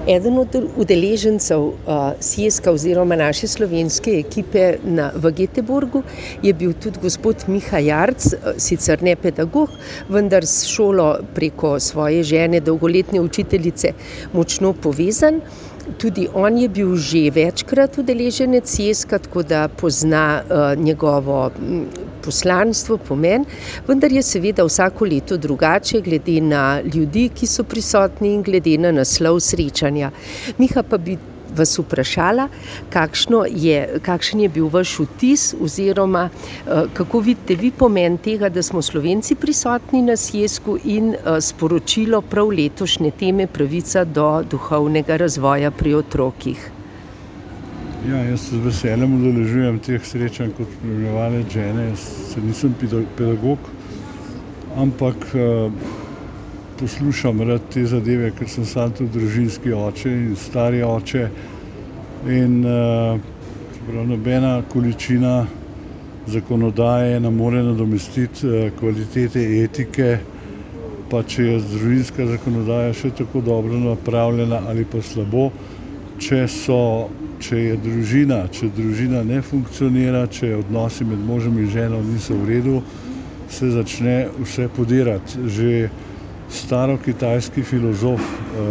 Eden od udeležencev SIESK-a oziroma naše slovenske ekipe v Göteborgu je bil tudi gospod Miha Jarc, sicer ne pedagog, vendar s šolo preko svoje žene, dolgoletne učiteljice, močno povezan. Tudi on je bil že večkrat udeleženec SIESK-a, tako da pozna njegovo poslanstvo, pomen, vendar je seveda vsako leto drugače glede na ljudi, ki so prisotni in glede na naslov srečanja. Miha, pa bi vas vprašala, kakšen je bil vaš vtis oziroma kako vidite vi pomen tega, da smo Slovenci prisotni na SIESK-u in sporočilo prav letošnje teme pravica do duhovnega razvoja pri otrocih. Ja, jaz se z veseljem udeležujem teh srečanj kot spremljevalec žene. Jaz nisem pedagog, ampak poslušam rad te zadeve, ker sem sam tudi družinski oče in stari oče. In nobena količina zakonodaje ne more nadomestiti kvalitete etike, pa če je družinska zakonodaja še tako dobro napravljena ali pa slabo, če je družina ne funkcionira, če odnosi med možem in ženo niso v redu, se začne vse podirati. Že starokitajski filozof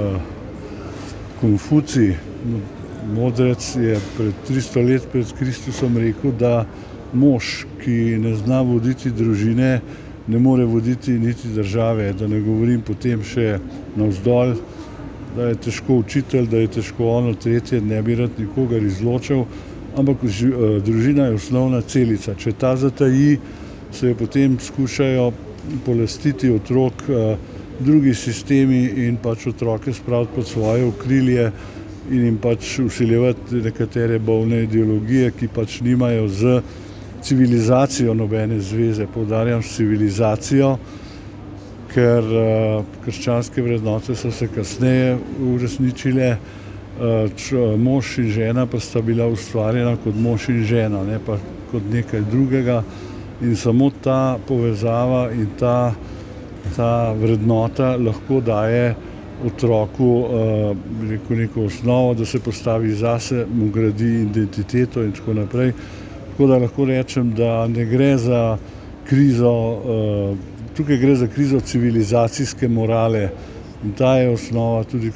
Konfucij, modrec, je pred 300 let pred Kristusom rekel, da mož, ki ne zna voditi družine, ne more voditi niti države, da ne govorim potem še navzdol, da je težko učitelj, da je težko ono tretje, ne bi rad nikogar izločil, ampak družina je osnovna celica. Če ta zataji, se jo potem skušajo polastiti otrok drugi sistemi in pač otroke spraviti pod svoje okrilje in jim pač vsiljevati nekatere bolne ideologije, ki pač nimajo z civilizacijo nobene zveze. Poudarjam civilizacijo, ker krščanske vrednote so se kasneje uresničile, mož in žena pa sta bila ustvarjena kot mož in žena, ne pa kot nekaj drugega. In samo ta povezava in ta vrednota lahko daje otroku neko osnovo, da se postavi zase, mu gradi identiteto in tako naprej. Tako da lahko rečem, da ne gre za krizo, tukaj gre za krizo civilizacijske morale in ta je osnova tudi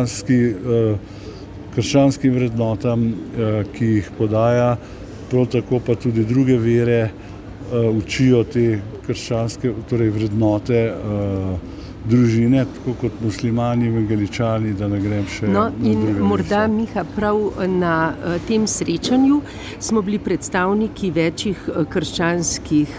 krščanskim vrednotam, ki jih podaja, prav tako pa tudi druge vere učijo te krščanske, torej vrednote družine, tako kot muslimani, evangeličani, da ne grem še na druge in morda, Miha, prav na tem srečanju smo bili predstavniki večjih krščanskih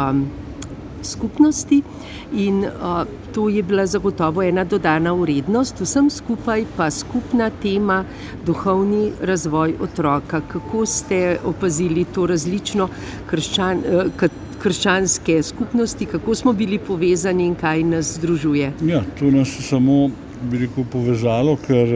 skupnosti in to je bila zagotovo ena dodana vrednost, vsem skupaj pa skupna tema duhovni razvoj otroka. Kako ste opazili to različno krščanske skupnosti, kako smo bili povezani in kaj nas združuje? Ja, to nas je samo, bi rekel, povezalo, ker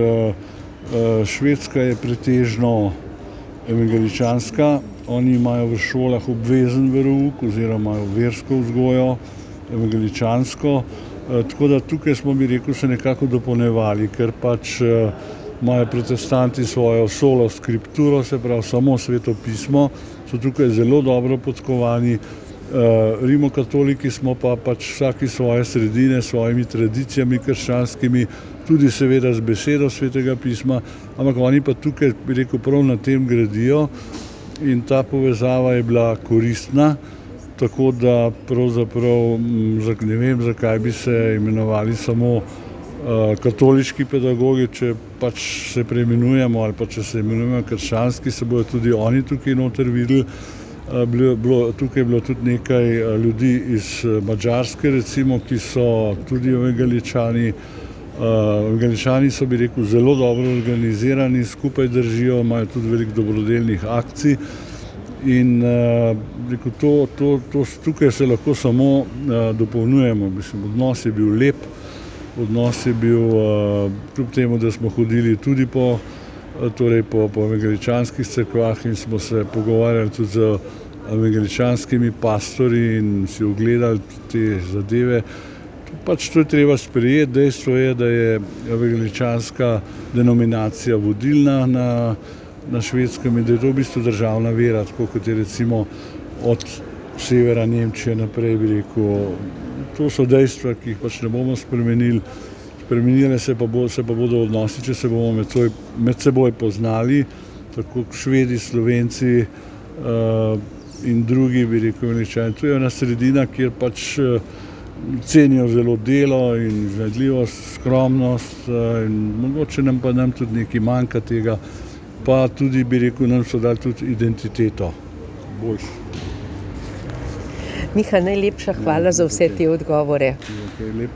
Švedska je pretežno evangeličanska. Oni imajo v šolah obvezen verouk oziroma versko vzgojo, evangeličansko. Tako da tukaj smo, bi rekel, se nekako dopolnjevali, ker pač imajo protestanti svojo solo skripturo, se pravi samo sveto pismo, so tukaj zelo dobro podkovani. Rimokatoliki smo pa pač vsaki svoje sredine, svojimi tradicijami krščanskimi, tudi seveda z besedo svetega pisma, ampak oni pa tukaj, bi rekel, prav na tem gradijo in ta povezava je bila koristna, tako da pravzaprav ne vem, zakaj bi se imenovali samo katoliški pedagogi, če pač se preimenujemo ali pa če se imenujemo krščanski, se bodo tudi oni tukaj noter videli. Tukaj je bilo tudi nekaj ljudi iz Madžarske, recimo, ki so tudi evangeličani. Evangeličani so, bi rekel, zelo dobro organizirani, skupaj držijo, imajo tudi veliko dobrodelnih akcij in rekel, tukaj se lahko samo dopolnjujemo. Mislim, odnos je bil lep, odnos je bil, kljub temu, da smo hodili tudi po evangeličanskih cerkvah in smo se pogovarjali tudi z evangeličanskimi pastorji in si ogledali te zadeve. pač to je treba sprejeti. Dejstvo je, da je evangeličanska denominacija vodilna na Švedskem in da je to v bistvu državna vera, tako kot je recimo od severa Nemčije naprej, bi rekel. To so dejstva, ki jih pač ne bomo spremenili. Spremenile se pa bodo odnosi, če se bomo med seboj poznali, tako Švedi, Slovenci in drugi, bi rekel, Američani. To je ena sredina, kjer pač cenijo zelo delo in iznajdljivost, skromnost in mogoče nam tudi nekaj manjka tega, pa tudi, bi rekel, nam so dali tudi identiteto boljšo. Miha, najlepša hvala za vse te odgovore. Lep